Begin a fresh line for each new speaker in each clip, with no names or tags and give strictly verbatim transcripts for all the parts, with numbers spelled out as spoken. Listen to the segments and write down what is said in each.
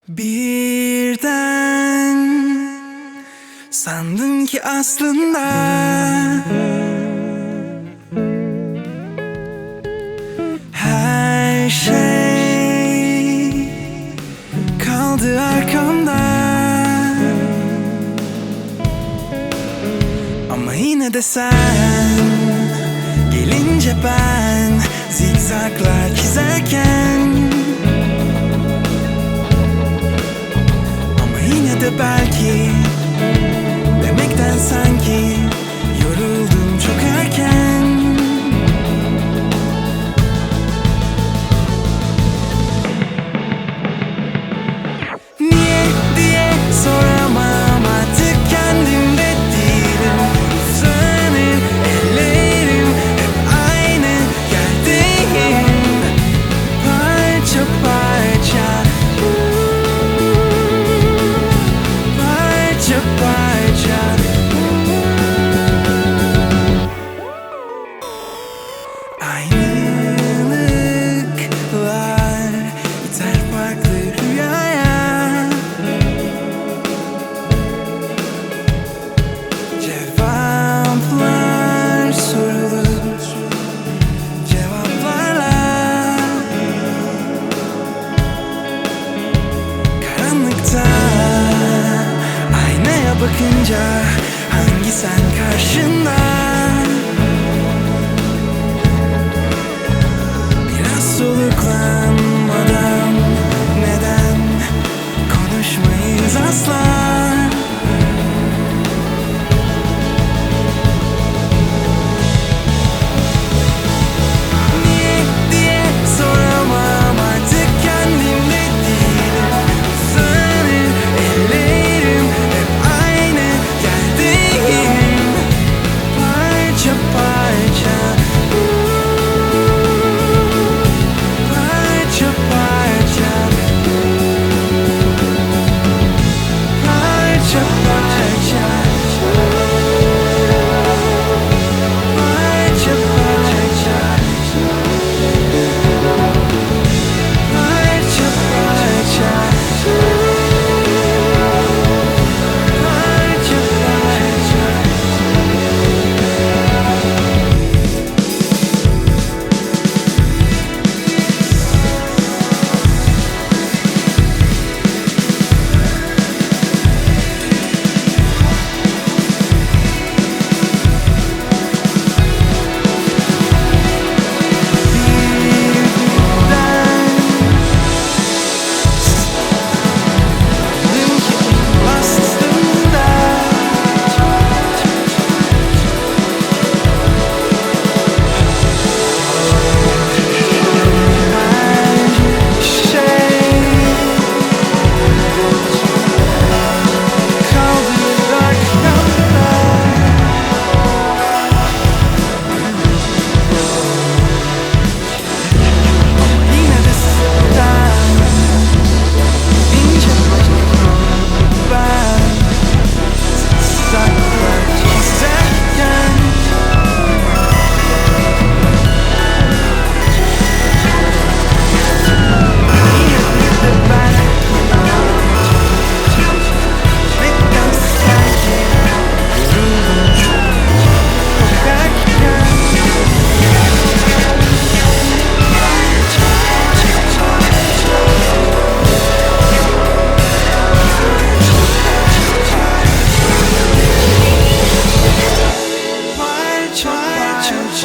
Birden sandım ki aslında her şey kaldı arkamda. Ama yine de sen gelince ben zikzaklar çizerken, yine de belki demekten sanki yoruldum çok erken. Niye diye soramam, artık kendimde değilim. Senin ellerim hep aynı yerdeyim. Parça parça, parça parça. Aynılıklar iter farklı rüyaya. Cevaplar sorulur cevaplarla. Karanlıkta aynaya bakınca hangi sen karşında? Biraz soluklanmadan neden konuşmayız asla? Niye diye soramam, artık kendimde değilim. Senin ellerim hep aynı yerdeyim. Parça parça, parça parça, parça parça, parça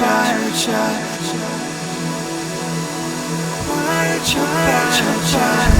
Parça parça, parça